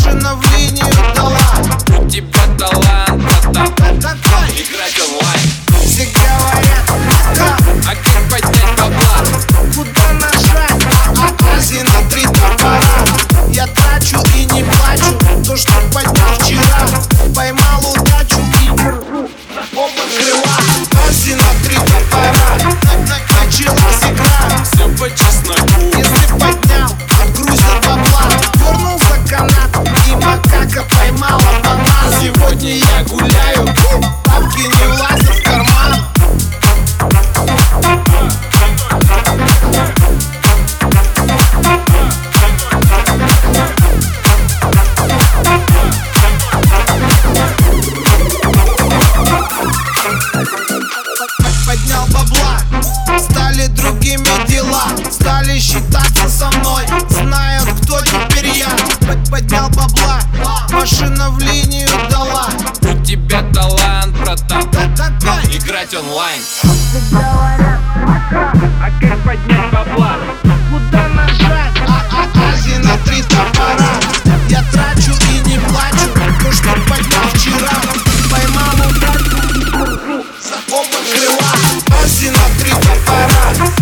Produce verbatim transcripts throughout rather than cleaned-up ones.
машина в линию дала. У тебя талант, братан, Какой? играть онлайн. Все говорят, как, А как поднять бабла? куда нажать, а, а, Ази на три топора. Я трачу и не плачу, то, что поднял вчера. Поймал удачу и держу оба крыла. Ази на три топора, началась игра. Все по чесноку. Если поднял, отгрузил бабла. Дернулся канат, и макака поймала банан. Сегодня я гуляю, Бабки не влазят в карман. Поднял бабла, стали другими дела. Стали считаться со мной, знают, кто теперь я. Под- Поднял бабла, машина в линию дала. у тебя талант, братан, Какой? играть онлайн. А как поднять бабла? Куда нажать? А, а, Ази на три топора. Я трачу и не плачу, то, что поднял вчера. Поймал удачу и держу за оба крыла. Ази на три топора.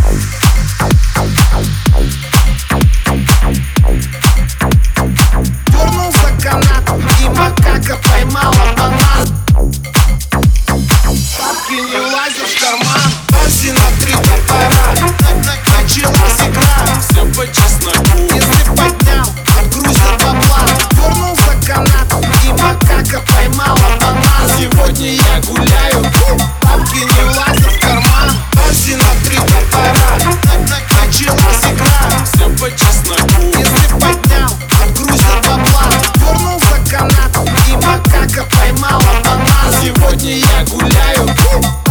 Дернулся канат, и макака поймала банан. Бабки не влазят в карман. Ази на три топора. Началась игра. Все по чесноку. Если поднял, отгрузил бабла. Дернулся канат, и макака поймала банан. Сегодня я гуляю, Бабки не влазят в карман. Ази на три топора. Началась игра. все по чесноку. Если поднял, отгрузил бабла. Дернулся канат, и макака поймала банан. Сегодня я гуляю,